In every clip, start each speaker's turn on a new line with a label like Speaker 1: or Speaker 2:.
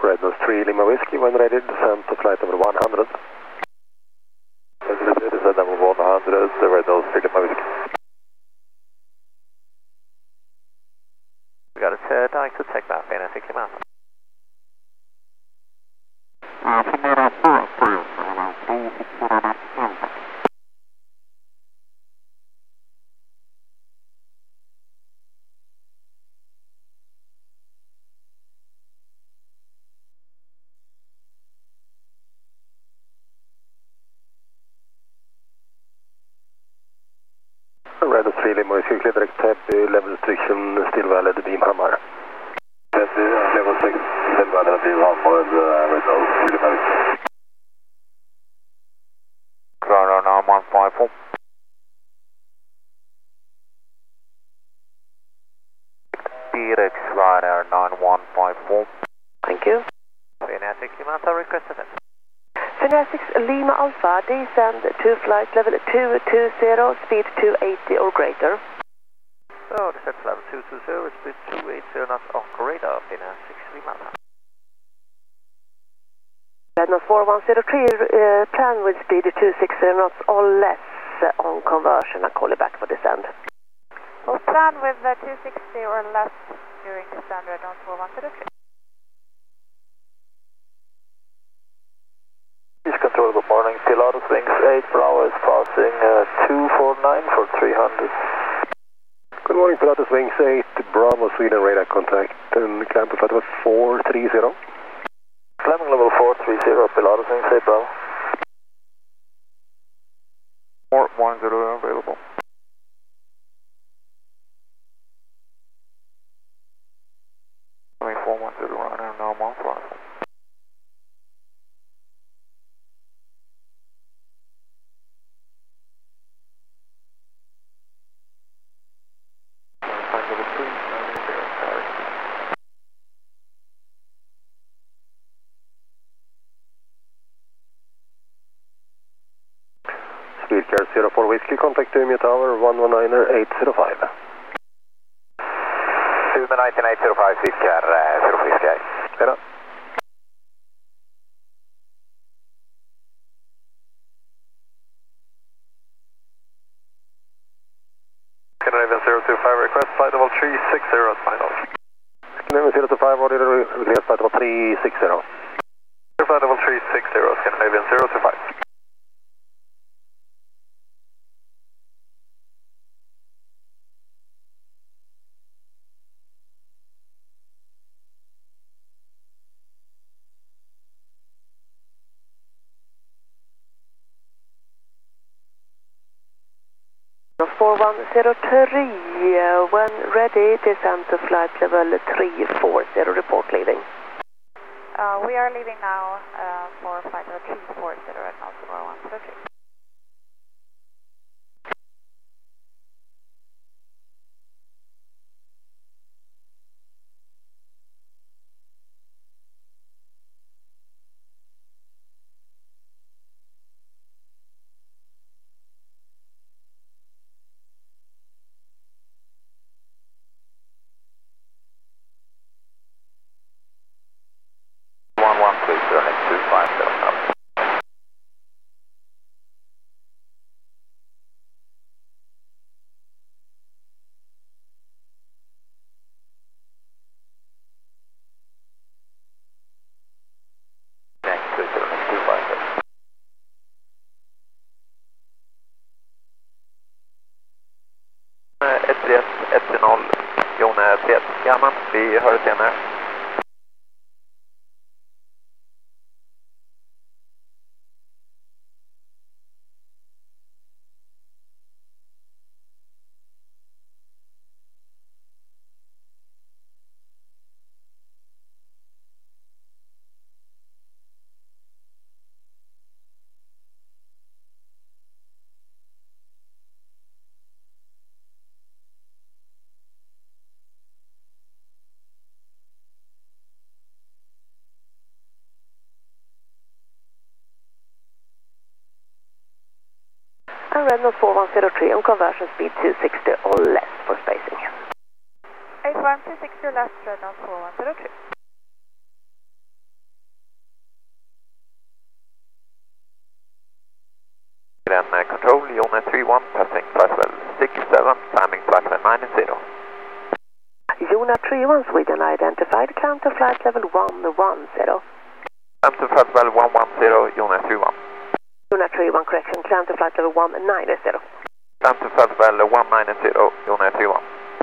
Speaker 1: Red Nose 3 Lima Whiskey, when ready, descend to flight number 100. Descend number 100, Red Nose 3 Lima Whiskey.
Speaker 2: We got it, direct to take that, Vienna 60 miles.
Speaker 1: Red Nose 3 Lima Whiskey, clear direct Täby, level restriction still valid, beam Hammar.
Speaker 3: Täby, level 6, still valid, beam Hammar, Red Nose 3 Lima Whiskey.
Speaker 2: Radar 9154. Direct radar 9154.
Speaker 1: Thank you.
Speaker 2: Vienna 60 miles, I requested it.
Speaker 4: Finnair 6 Lima Alpha, descend to flight level 220, speed 280 or greater.
Speaker 2: So, descent to level 220, speed 280 knots or greater, Finnair 6 Lima Alpha.
Speaker 4: Red Nose 4103, plan with speed 260 knots or less on conversion. I'll call you back for descent.
Speaker 5: We'll plan with 260 or less during descent, Red Nose 4103.
Speaker 1: Control, good morning. Pilatus Wings 8 Bravo is passing 249 for 300. Good morning, Pilatus Wings 8 Bravo, Sweden radar contact and climb to flight level 430. Climbing level 430, Pilatus Wings 8 Bravo.
Speaker 2: 410 available. Coming 410 runner, normal throttle.
Speaker 1: Speedcar 04 Whiskey, contact Umeå Tower 119er 805.
Speaker 3: Umeå 19805, Speedcar 04 Whiskey.
Speaker 1: Hej då.
Speaker 3: Scandinavian 025, request flight level 360 at final.
Speaker 1: Scandinavian 025, order request flight level 360.
Speaker 3: Flight level 360, Scandinavian 025.
Speaker 4: Red Nose 4103, when ready, descend to flight level 340, report leaving.
Speaker 5: We are leaving now for flight level 340, Red Nose 4103.
Speaker 2: Jon Ted Gammal, vi hörs senare.
Speaker 4: Red Nose 4103 on conversion speed 260 or less for spacing.
Speaker 5: 81 260 less, Red Nose 4103.
Speaker 2: Then control, unit 31, passing flight level 67, climbing flight level 90.
Speaker 4: Unit 31, Sweden identified, climb to flight level 110.
Speaker 2: Climb to flight level 110, unit 31.
Speaker 4: Unit 31, correction, climb to flight level 190.
Speaker 2: Climb to flight level 190, unit 31.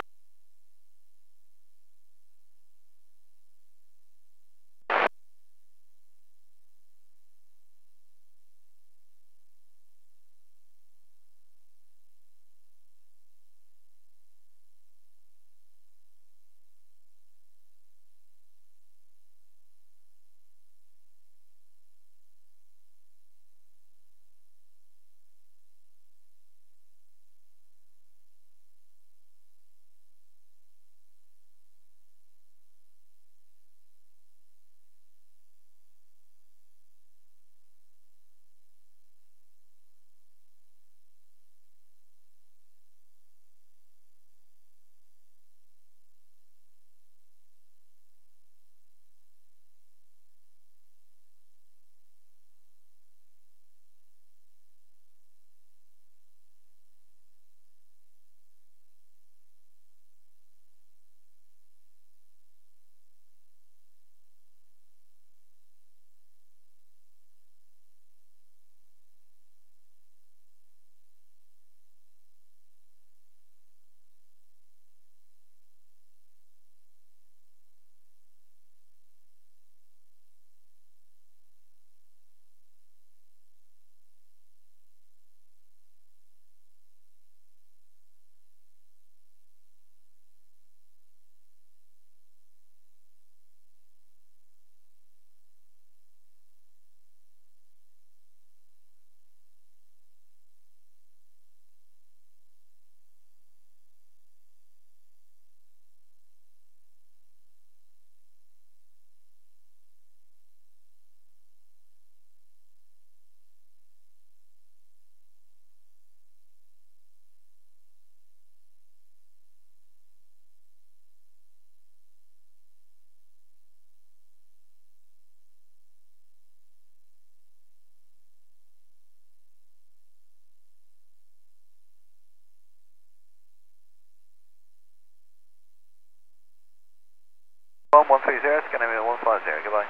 Speaker 2: Scandinavian 150, goodbye.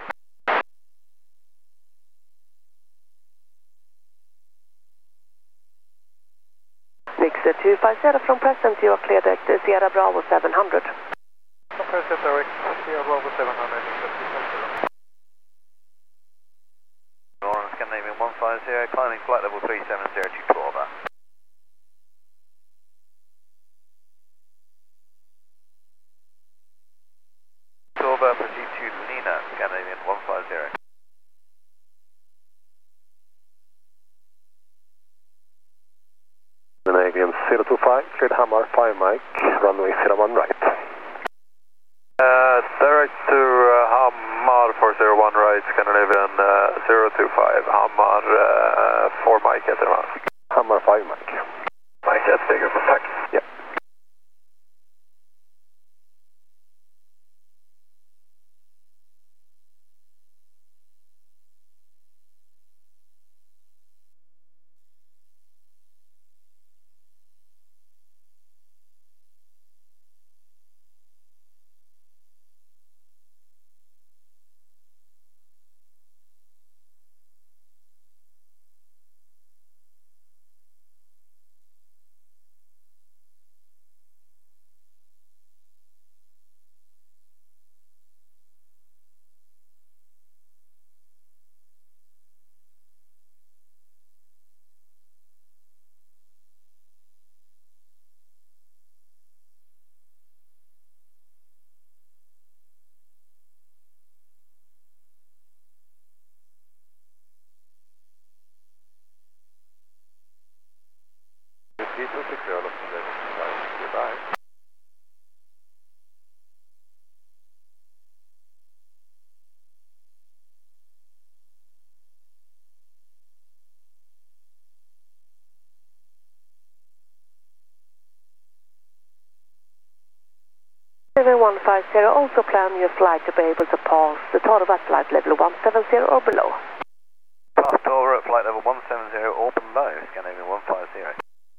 Speaker 4: Nixer 250 from present, you are cleared at Sierra Bravo 700.
Speaker 2: From present, direct Sierra Bravo 700, Nixer 250. Scandinavian 150, climbing flight level 370 to 12. Proceed to Lena, Scandinavian 150.
Speaker 1: Scandinavian 025, cleared Hamar 5 Mike, runway 01 right.
Speaker 3: Direct to Hamar 401 right, Scandinavian 025, Hamar 4 Mike at
Speaker 1: Hamar 5 Mike.
Speaker 3: Mike at bigger contact.
Speaker 1: Yeah.
Speaker 2: Goodbye.
Speaker 4: Seven 150, also plan your flight to be able to pass the Torvat flight level 170 or below.
Speaker 2: Passed over at flight flight level 170, open low, Scandinavian 150.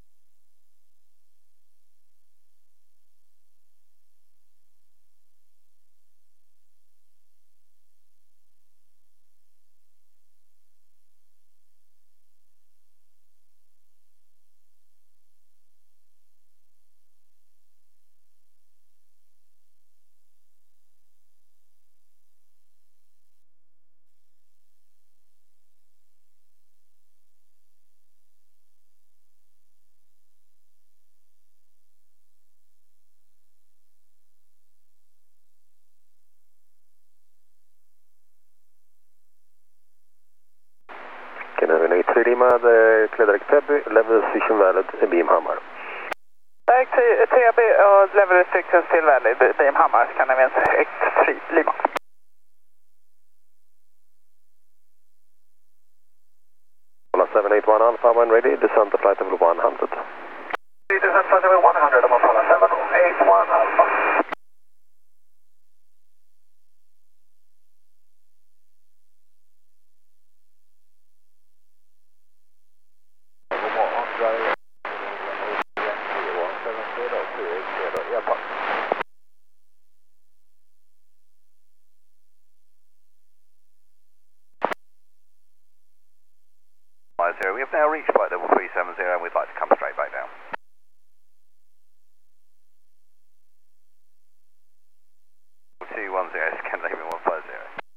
Speaker 1: Scandinavian 83 Lima, clear direct Täby, level restriction valid, beam Hammar.
Speaker 6: Direct Täby och level restriction still valid, beam Hammar, Scandinavian 83 Lima.
Speaker 1: Hola 781 Alpha, when ready, descent to flight level 100.
Speaker 6: Descent flight level 100, Hola 781 Alpha.
Speaker 2: We have now reached flight level 370 and we'd like to come straight back down. 210, Scandinavian 150.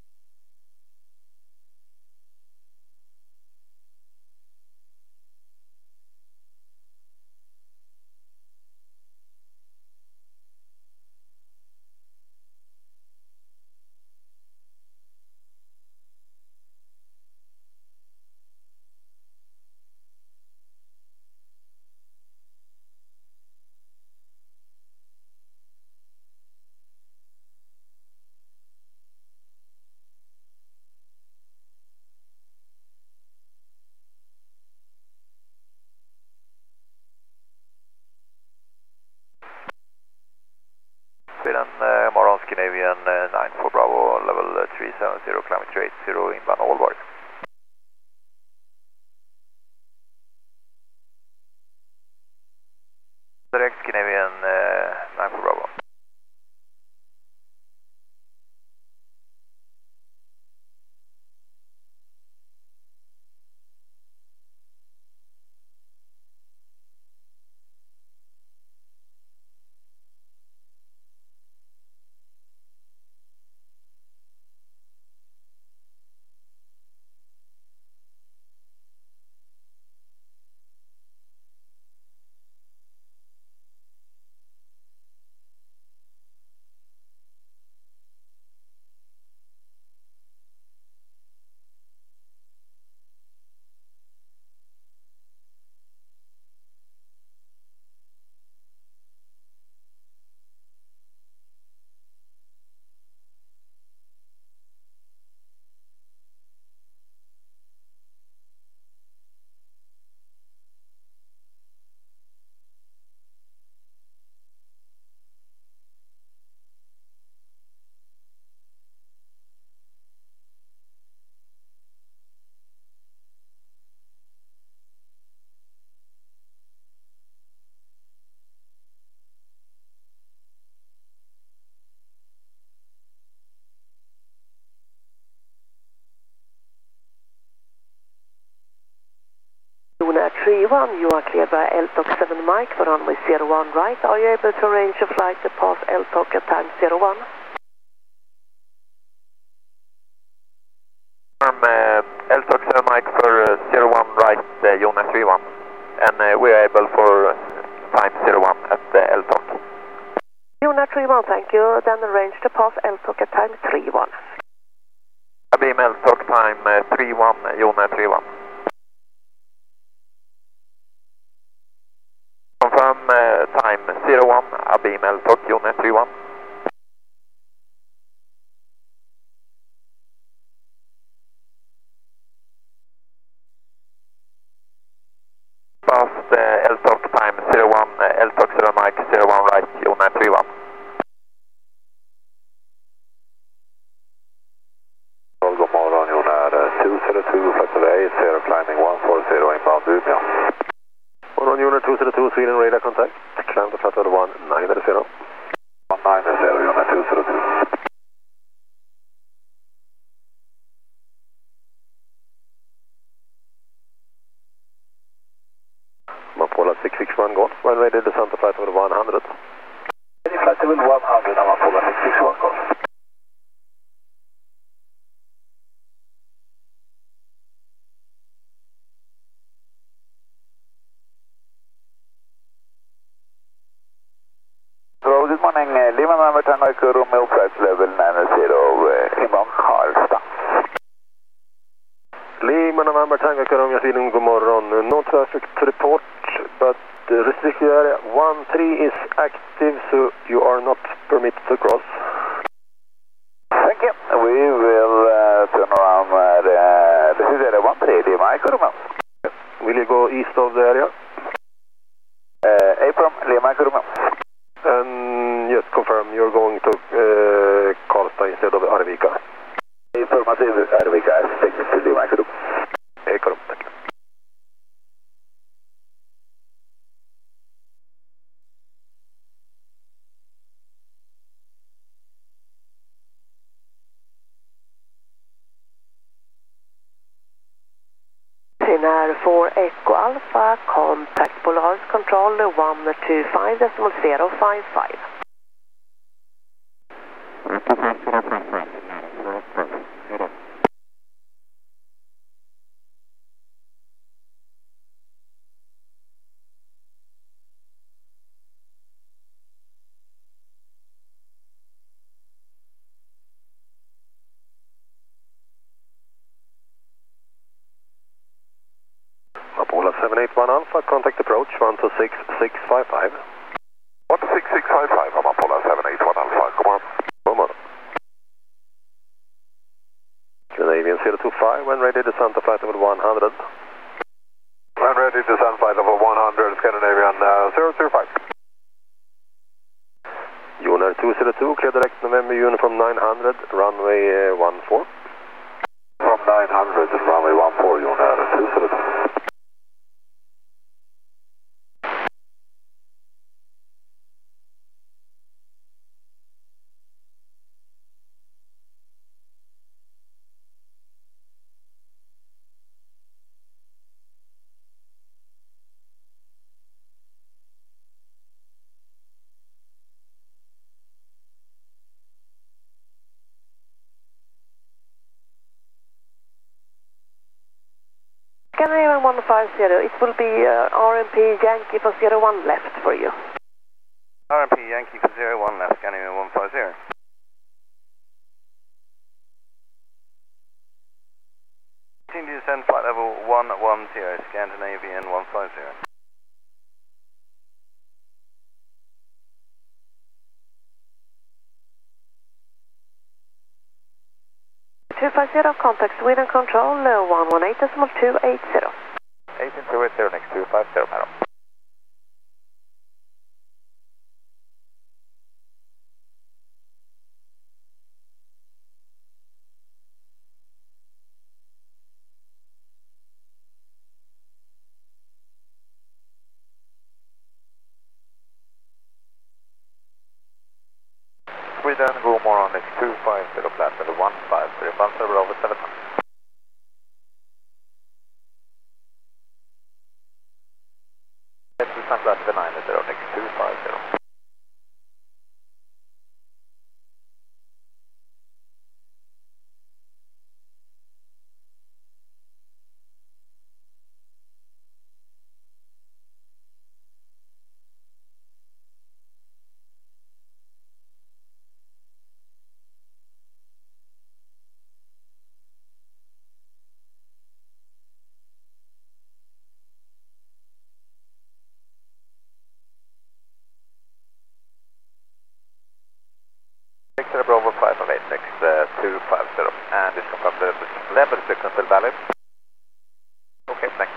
Speaker 2: Sweden, morgon Scandinavian 94 Bravo, level 370, climbing 380, inbound Aalborg. Direct Scandinavian 94 Bravo.
Speaker 4: Luna 31, you are cleared by LTOC 7 Mike for runway 01 right. Are you able to arrange a flight to pass LTOC at time 01?
Speaker 2: LTOC 7 Mike for 01 right, Luna 31. And we are able for time 01 at LTOC.
Speaker 4: Luna 31, thank you. Then arrange to pass LTOC at time 31.
Speaker 2: Beam LTOC time 31, Luna 31. Confirm time 01, Abim LTOC, Luna 31. Fast LTOC time 01, LTOC 0 Mike 01 right, Luna 31.
Speaker 3: God morgon, Luna 202, flight of A, 0 climbing
Speaker 1: 202 Sweden radar contact. Climb to flight level 190.
Speaker 3: 190, unit 202.
Speaker 1: Amapola 661 Golf, when ready descend to flight level 100.
Speaker 3: Flight level 100, Amapola 661 Golf. Hello, good morning. Lima November Tango Echo Romeo flight level 90, inbound Karlstad.
Speaker 1: Lima November Tango Echo Romeo Sweden, god morgon. No traffic to report, but the restricted area 13 is active, so you are not permitted to cross.
Speaker 3: Thank you. We will turn around this is area 13, Lima Echo Romeo.
Speaker 1: Will you go east of the area?
Speaker 3: Abram, Lima Echo Romeo.
Speaker 1: And yes, confirm you're going to Karlstad instead of Arvika.
Speaker 3: Informative, Arvika, taking to Lima Echo Romeo.
Speaker 1: Echo Romeo, tack.
Speaker 4: Finnair for Echo Alpha, contact Polaris Control 125.055.
Speaker 1: Amapola 781 Alpha, contact approach 126655.
Speaker 3: 16655, Amapola 781 Alpha, come on.
Speaker 1: Come on. Canadian 025, when ready descend to flight level 100.
Speaker 3: When ready, descend flight level 100, Scandinavian 025.
Speaker 1: Unit 202, clear direct November uniform 900, runway 14.
Speaker 3: From 900 and runway 14, Unit 202.
Speaker 4: Canadian 150, it will be RMP Yankee for 01 left for you.
Speaker 7: RMP Yankee for 01 left, Canadian 150. Continue to descend flight level 110, Scandinavian 150.
Speaker 4: Contact Sweden Control 118.280.
Speaker 2: 18280, next 250, madam. Sweden, go more on next 250, flat level 150, flight level over 700. Descend flight level 90, next 250. Victor Bravo 508, next 250, and it's confirmed the level is still valid. Okay, thanks.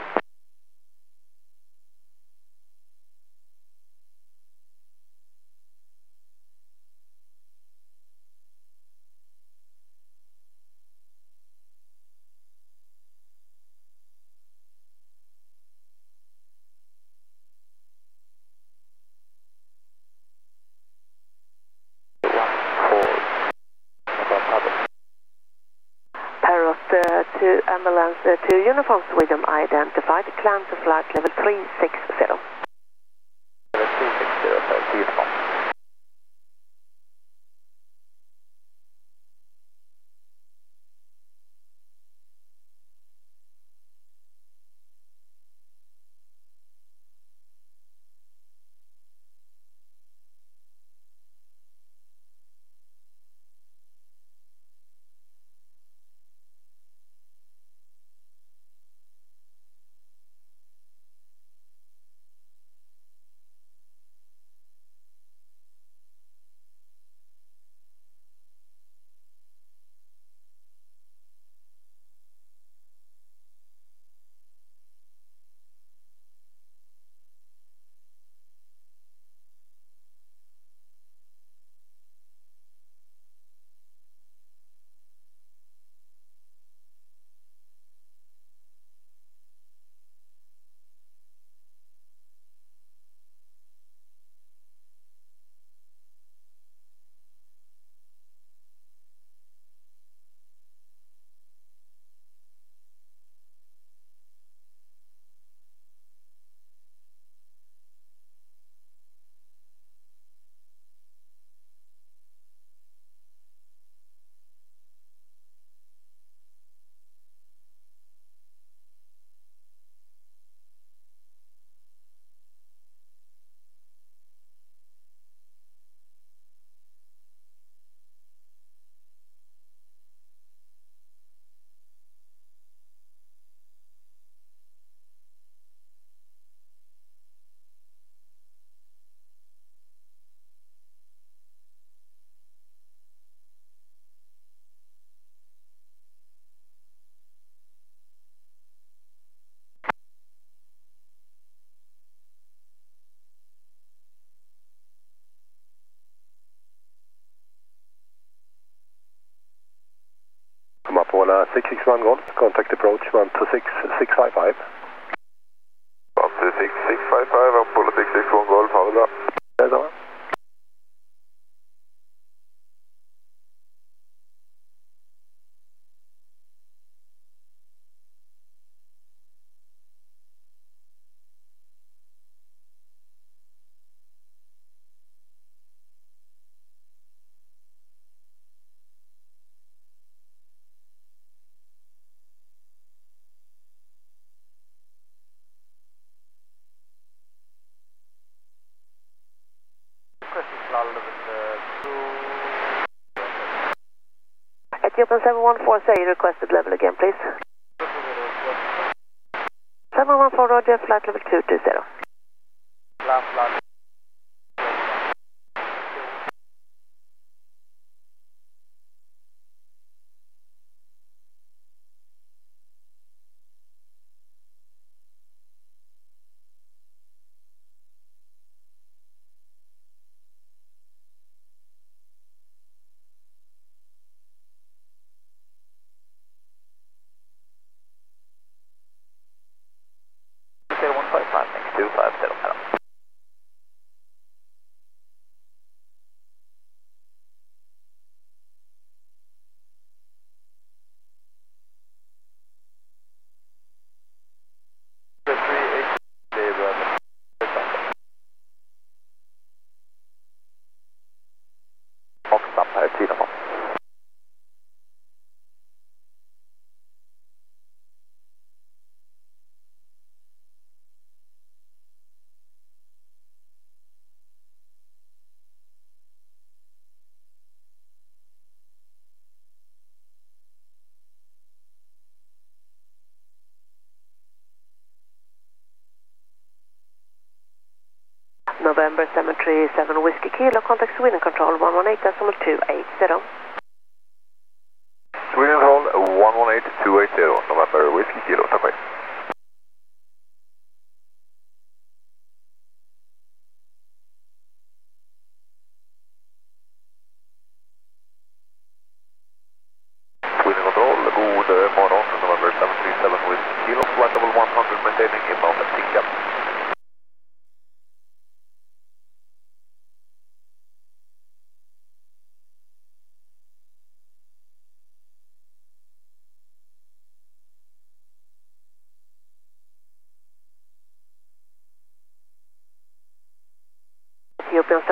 Speaker 4: to ambulance to Uniform Sweden identified, climb to flight level 360.
Speaker 2: Level 360, sir, beautiful.
Speaker 1: Come up on 661 Golf, contact approach 126655.
Speaker 3: 126655, I'm Polo 661 Golf, ha det bra.
Speaker 1: Det är så.
Speaker 4: Ethiopian 714, say requested level again, please. 714, Roger, flight level 220. November Cemetery 7 Whiskey Kilo, contact Sweden Control 118.280.
Speaker 2: Sweden Control 118.280, November Whiskey Kilo, tack mig. Sweden Control, god morgon, November 737 Whiskey Kilo, flight level 100, maintaining inbound at Tinka.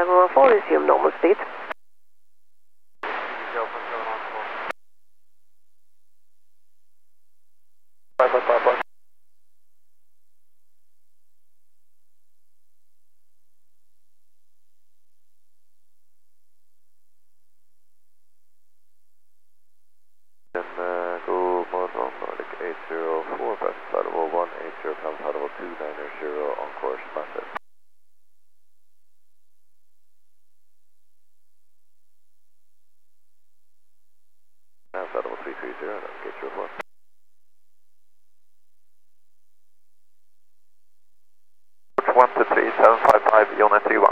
Speaker 4: 714, resume normal speed.
Speaker 1: Bye.
Speaker 8: Go Moscow Nordic 804, fast flight level 180, climb flight level 290 on course, massive. And flight level 330, that's gate 04.
Speaker 2: One to 3755, unit 31.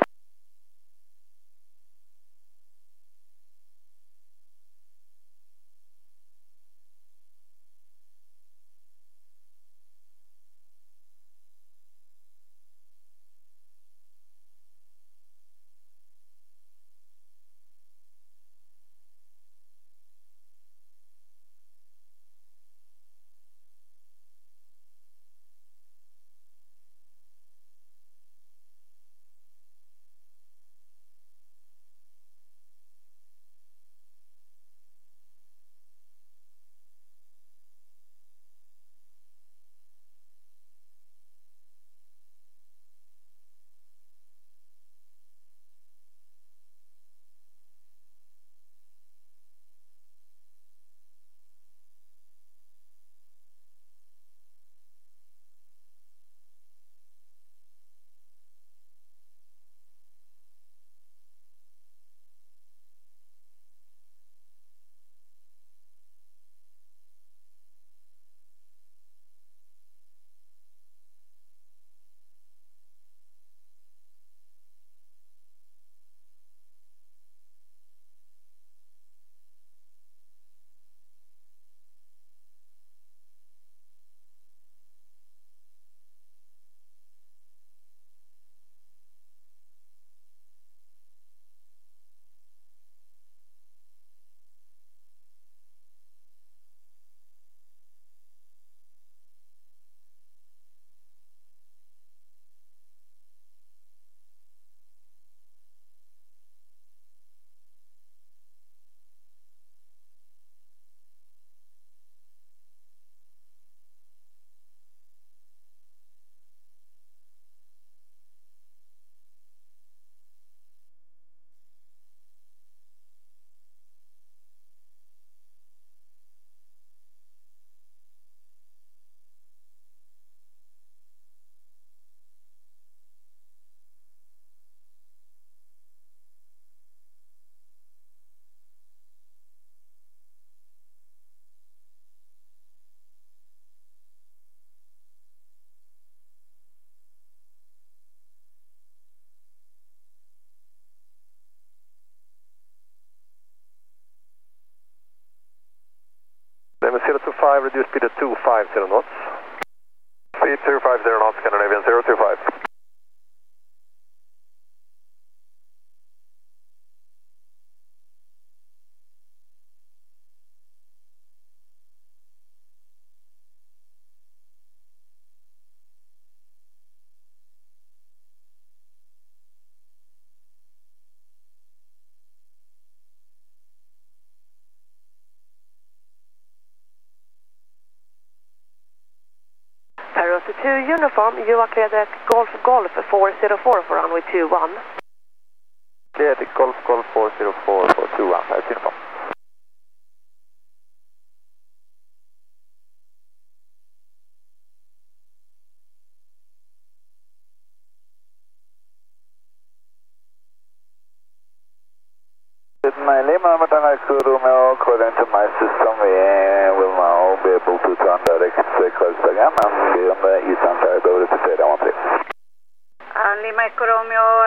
Speaker 1: Lima 025, reduce speed to 250 knots.
Speaker 3: Speed 250 knots, Scandinavian 025.
Speaker 4: Parrot 2 uniform, you are cleared at Golf 404 for runway 21.
Speaker 2: Cleared Golf 404 for 21, that's uniform.
Speaker 3: My Lima Tango Romeo, according to my system, we will now be able to turn direct course again and be on the eastern side of the Cecilia 13.
Speaker 6: Lima Romeo,